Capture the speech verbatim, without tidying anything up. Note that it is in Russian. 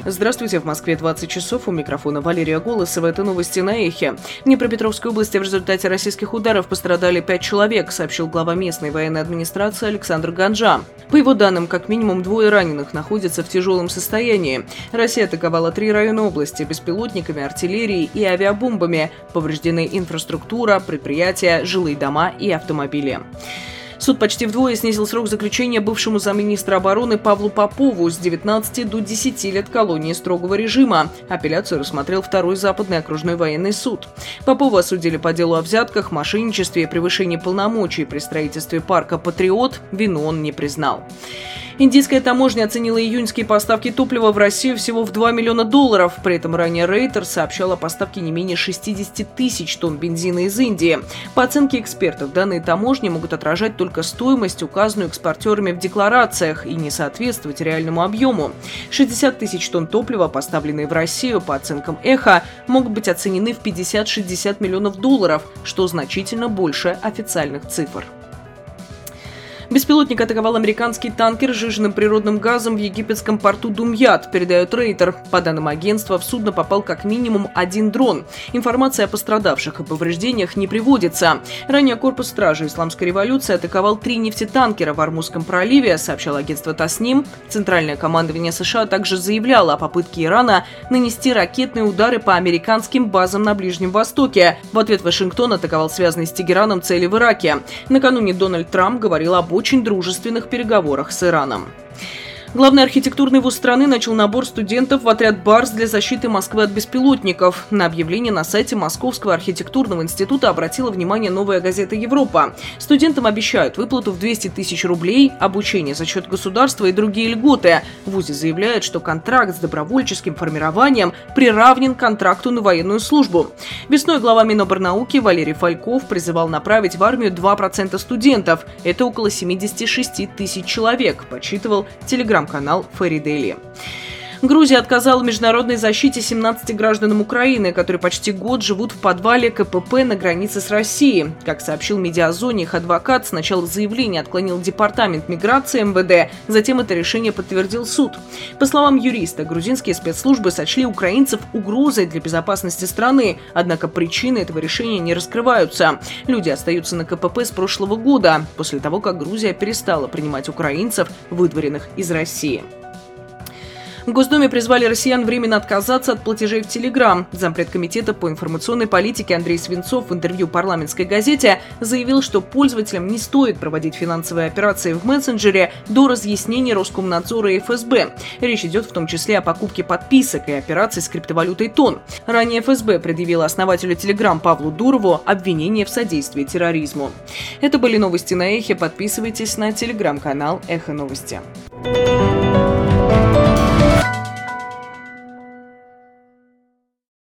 Здравствуйте, в Москве двадцать часов, у микрофона Валерия Голосова. Это новости на Эхе. В Днепропетровской области в результате российских ударов пострадали пять человек, сообщил глава местной военной администрации Александр Ганжа. По его данным, как минимум двое раненых находятся в тяжелом состоянии. Россия атаковала три района области беспилотниками, артиллерией и авиабомбами. Повреждены инфраструктура, предприятия, жилые дома и автомобили. Суд почти вдвое снизил срок заключения бывшему замминистра обороны Павлу Попову с девятнадцати до десяти лет колонии строгого режима. Апелляцию рассмотрел второй Западный окружной военный суд. Попова осудили по делу о взятках, мошенничестве и превышении полномочий при строительстве парка «Патриот». Вину он не признал. Индийская таможня оценила июньские поставки топлива в Россию всего в два миллиона долларов. При этом ранее Рейтер сообщал о поставке не менее шестидесяти тысяч тонн бензина из Индии. По оценке экспертов, данные таможни могут отражать только стоимость, указанную экспортерами в декларациях, и не соответствовать реальному объему. шестьдесят тысяч тонн топлива, поставленные в Россию, по оценкам Эхо, могут быть оценены в пятьдесят-шестьдесят миллионов долларов, что значительно больше официальных цифр. Беспилотник атаковал американский танкер с сжиженным природным газом в египетском порту Думьят, передает Рейтер. По данным агентства, в судно попал как минимум один дрон. Информация о пострадавших и повреждениях не приводится. Ранее корпус стражи Исламской революции атаковал три нефтетанкера в Ормузском проливе, сообщало агентство Тасним. Центральное командование США также заявляло о попытке Ирана нанести ракетные удары по американским базам на Ближнем Востоке. В ответ Вашингтон атаковал связанные с Тегераном цели в Ираке. Накануне Дональд Трамп говорил об очень дружественных переговорах с Ираном. Главный архитектурный вуз страны начал набор студентов в отряд «Барс» для защиты Москвы от беспилотников. На объявление на сайте Московского архитектурного института обратила внимание «Новая газета Европа». Студентам обещают выплату в двести тысяч рублей, обучение за счет государства и другие льготы. В вузе заявляют, что контракт с добровольческим формированием приравнен к контракту на военную службу. Весной глава Миноборнауки Валерий Фальков призывал направить в армию два процента студентов. Это около семидесяти шести тысяч человек, подсчитывал телеграм канал Ферри Дейли. Грузия отказала в международной защите семнадцати гражданам Украины, которые почти год живут в подвале ка пэ пэ на границе с Россией. Как сообщил Медиазоне, их адвокат сначала заявление отклонил департамент миграции эм вэ дэ, затем это решение подтвердил суд. По словам юриста, грузинские спецслужбы сочли украинцев угрозой для безопасности страны, однако причины этого решения не раскрываются. Люди остаются на ка пэ пэ с прошлого года, после того, как Грузия перестала принимать украинцев, выдворенных из России. В Госдуме призвали россиян временно отказаться от платежей в Телеграм. Зампред комитета по информационной политике Андрей Свинцов в интервью парламентской газете заявил, что пользователям не стоит проводить финансовые операции в мессенджере до разъяснения Роскомнадзора и эф эс бэ. Речь идет в том числе о покупке подписок и операций с криптовалютой Тон. Ранее эф эс бэ предъявила основателю Телеграм Павлу Дурову обвинение в содействии терроризму. Это были новости на Эхе. Подписывайтесь на телеграм-канал Эхо Новости.